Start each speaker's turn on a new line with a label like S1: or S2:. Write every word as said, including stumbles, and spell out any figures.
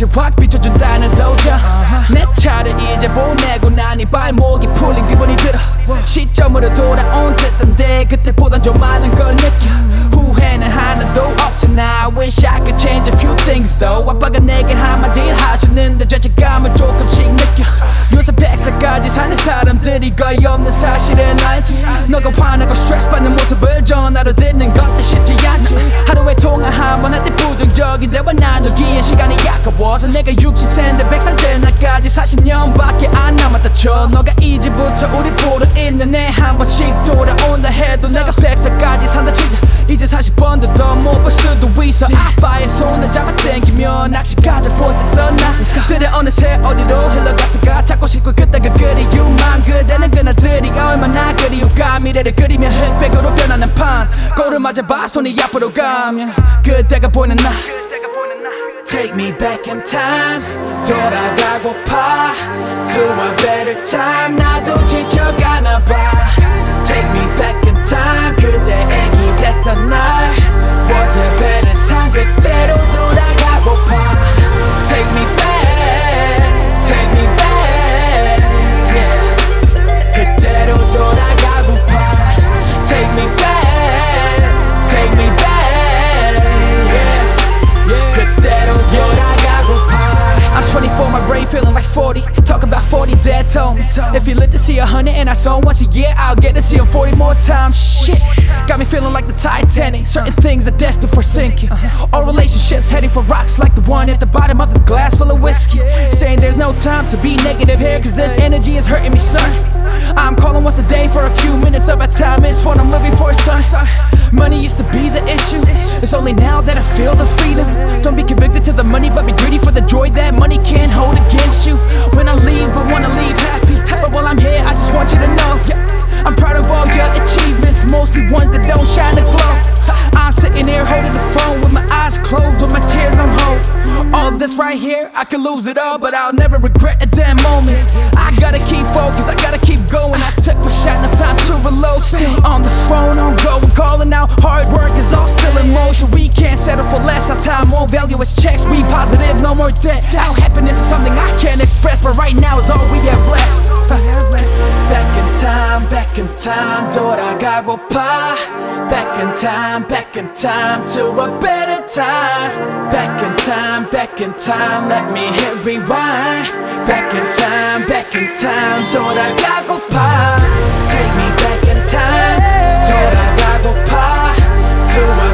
S1: 빛을 확 비춰준다는 도전. 내 차를 이제 보내고 나니 발목이 풀린 기분이 들어. 시점으로 돌아온 듯한데 그때보단 좀 많은 걸 느껴. 후회는 하나도 없어 now. I wish I could change a few things though. 아빠가 내게 한마디를 하시는데 죄책감을 조금씩 느껴. 요새 백살까지 사는 사람들이 거의 없는 사실은 알지. 너가 화나고 스트레스 받는 모습을 전화로 듣는 것도 쉽지 않지. 하루에 통화 한 번 할 때 부정적인 대화 나누기엔 시간이 아까워서 내가 육십 세인데 백 살 될 날까지 사십 년밖에 안 남았다 쳐. 너가 이제부터 우리 보러 있는 애 한 번씩 돌아온다 해도 내가 백 살까지 산다 치자. 이제 사십 번도 더 못 볼 수도 있어. 아빠의 손을 잡아 당기며 낚시 가자 보자 떠나. 그래 어느새 어디로 흘러갔을까 찾고 싶고 그때가 그리움만. 그대는 그날들이 얼마나 그리울까. 미래를 그리며 흑백으로 변하는 판 거울을 맞아봐 손이 앞으로 가면 그때가 보이는 나. Take me back in time. 돌아가고파 to a better time. 나도 지쳐가나봐. Take me back in time. 그대 애기 됐던 날 was a better time. 그대로 돌아가고파. Take me back, take me back, yeah. 그대로 돌아가고파. Take me back, take me back, yeah, yeah. 그대로 돌아가고파. I'm twenty-four, my brain feeling like forty. Talk about forty, dad told me if you live to see a hundred and I saw him once a year, I'll get to see him forty more times. Shit, got me feeling like the Titanic. Certain things are destined for sinking. All relationships heading for rocks like the one at the bottom of this glass full of whiskey. Saying there's no time to be negative here cause this energy is hurting me, son. I'm calling once a day for a few minutes of my time. It's what I'm living for, son. Money used to be the issue. It's only now that I feel the freedom. Don't be convicted to the money but be greedy for the joy that money can't hold against you. When I leave I wanna leave happy, but while I'm here I just want you to know, yeah, I'm proud of all your achievements, mostly ones that don't shine a glow. I'm sitting here holding the phone with my eyes closed, with my tears on hold. All this right here, I could lose it all, but I'll never regret a damn moment. I gotta keep focused, I gotta keep going. I took my shot, no time to reload. Still on the phone, I'm going, calling out. Hard work is all still in motion. We can't settle for less, our time more value is checks. We positive, no more debt. Our happiness is something I can't express, but right now is all we have left. Back in time, back in time, 돌아가고파. Back in time, back in time to a better time. Back in time, back in time, let me hit rewind. Back in time, back in time, 돌아가고파. Take me back in time, 돌아가고파 to a